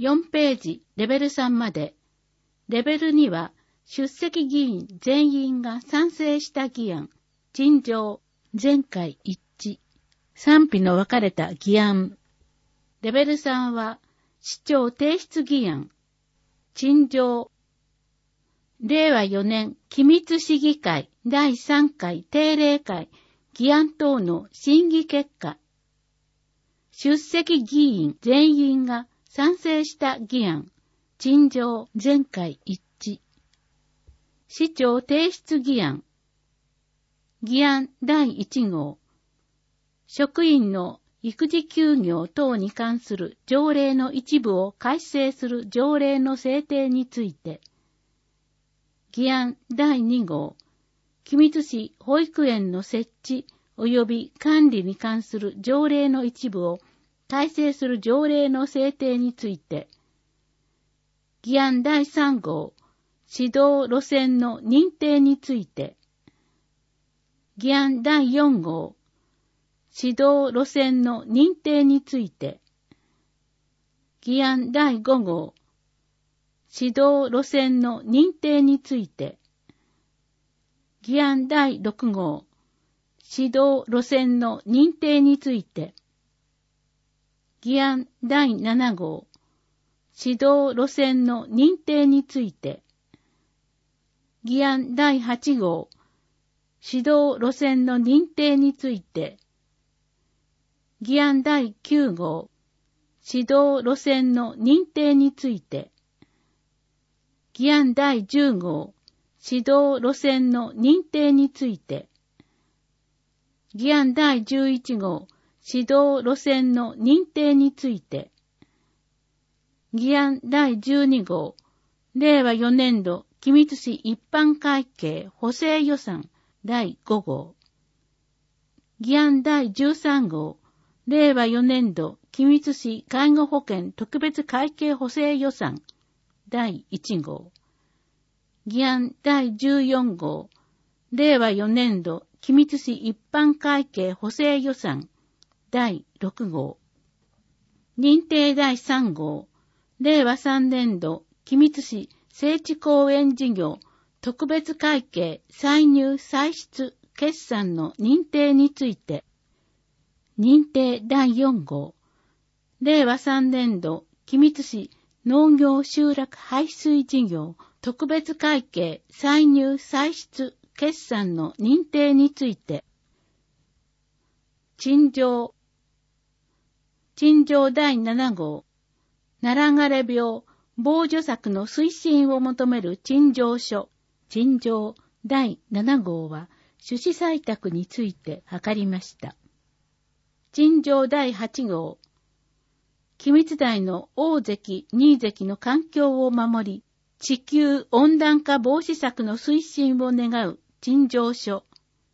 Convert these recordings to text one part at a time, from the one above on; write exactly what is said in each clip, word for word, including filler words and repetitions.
よんページ、レベルさんまで。レベルには、出席議員全員が賛成した議案、陳情、全会一致。賛否の分かれた議案。レベルさんは、市長提出議案、陳情。れいわよねん機密市議会だいさんかい定例会議案等の審議結果。出席議員全員が賛成した議案、陳情全会一致。市長提出議案。議案だいいち号。職員の育児休業等に関する条例の一部を改正する条例の制定について。議案だいに号。君津市保育園の設置及び管理に関する条例の一部を改正する条例の制定について。議案だいさん号。指導路線の認定について。議案だいよん号。指導路線の認定について。議案だいご号。指導路線の認定について。議案だいろく号。指導路線の認定について。議案だいなな号。指導路線の認定について。議案だいはち号。指導路線の認定について。議案だいきゅう号。指導路線の認定について。議案だいじゅう号。指導路線の認定について。議案だいじゅういち号。指導路線の認定について。議案だいじゅうに号。れいわよねん度君津市一般会計補正予算だいご号。議案だいじゅうさん号。れいわよねん度君津市介護保険特別会計補正予算だいいち号。議案だいじゅうよん号。れいわよねん度君津市一般会計補正予算だいろく号。認定だいさん号。れいわさんねん度君津市聖地公園事業特別会計歳入歳出決算の認定について。認定だいよん号。れいわさんねん度君津市農業集落排水事業特別会計歳入歳出決算の認定について。陳情。陳情だいなな号。ナラ枯れ病防除策の推進を求める陳情書。陳情だいなな号は趣旨採択について諮りました。陳情だいはち号。君津台の大関、新関の環境を守り、地球温暖化防止策の推進を願う陳情書。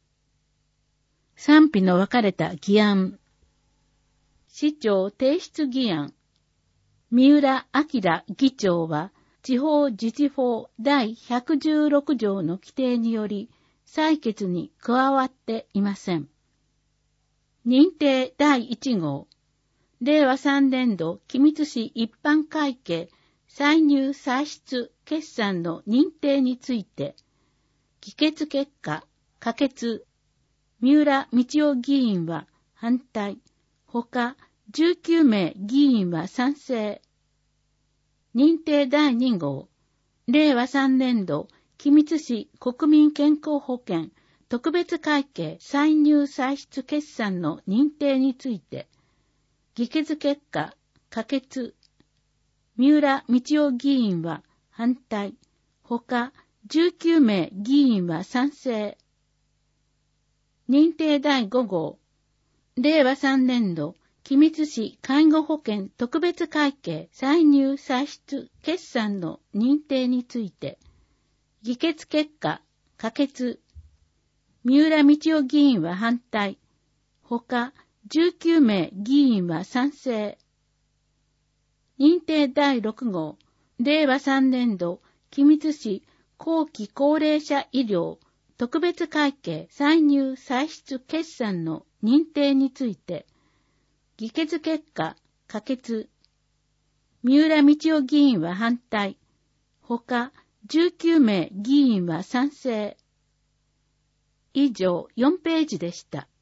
賛否の分かれた議案。市長提出議案。三浦明議長は、地方自治法だいひゃくじゅうろく条の規定により、採決に加わっていません。認定だいいち号。れいわさんねん度君津市一般会計歳入歳出決算の認定について、議決結果、可決。三浦道夫議員は反対。ほかじゅうきゅう名議員は賛成。認定だいに号。れいわさんねん度君津市国民健康保険特別会計歳入歳出決算の認定について、議決結果、可決。三浦道夫議員は反対。ほかじゅうきゅう名議員は賛成。認定だいご号。れいわさんねん度君津市介護保険特別会計歳入歳出決算の認定について、議決結果、可決。三浦道夫議員は反対。ほかじゅうきゅう名議員は賛成。認定だいろく号。れいわさんねん度君津市後期高齢者医療特別会計歳入歳出決算の認定について、議決結果、可決。 三浦道夫議員は反対。他じゅうきゅうめい議員は賛成。以上よんページでした。